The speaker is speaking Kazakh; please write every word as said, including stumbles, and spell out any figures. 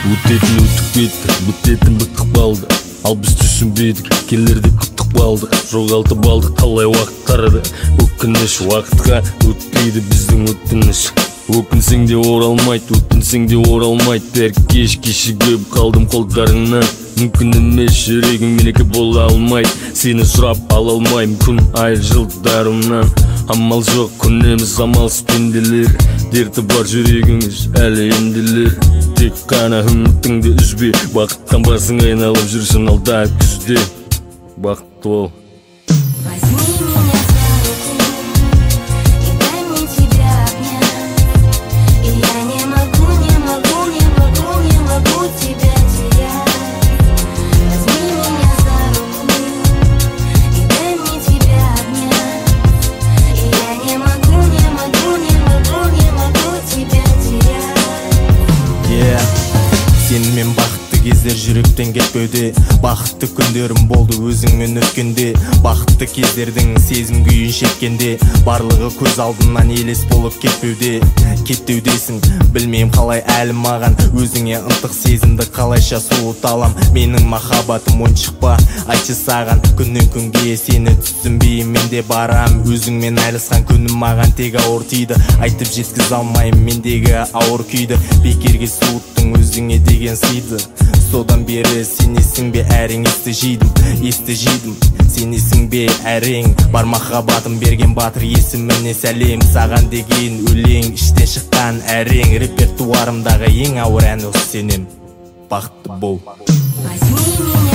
өтетін өтіп кетті, бітетін бітіп қалды. Ал біз түсінбедік, келерде күттік балдық, жоғалтып алдық талай уақыттарды. Өкініш уақытқа өтпейді біздің өтініш. Өкінсең де оралмайды, өтінсең де оралмайды. Бәр кеш кешігіп қалдым қолдарыңнан. Мүмкін емес жүрегің менікі бола алмайды. Сені сұрап ала алмаймын күн ай жылдарымнан. Амал жоқ күнеміз амалсыз пенделер. Дерті бар жүрегіңіз әлі емделер. Тек қана үмітіңді үзбе, бақыттан басың айналып жүрсін алда күзде. Бақытты бол. Сенімен бақытты кездер жүректен кетпеуде. Бақытты күндерім болды өзіңмен өткенде. Бақытты кездердің сезім күйін шеккенде. Барлығы көз алдымнан елес болып кетпеуде. Кеттеудесің, білмейм қалай әлі маған. Өзіңе ынтық сезімді қалайша суыта алам. Менің махаббатым ойыншық па, айтшы саған. Күннен күнге сені түсінбей мен де барам. Өзіңмен айлысқан күнім маған тек ауыр тиді. Айтып жеткіз алмайым мендегі ауыр күйді. Бекерге суыттың өзіңе деген сыйды. Содан бері сенесің бе әрең есті жейдім, есті жейдім. Сенесің бе әрең бар махаббатым берген батыр есіміне сәлем. Саған деген өлең іштен шыққан әрең. Репертуарымдағы ең ауыр ән осы сенем. Бақытты бол.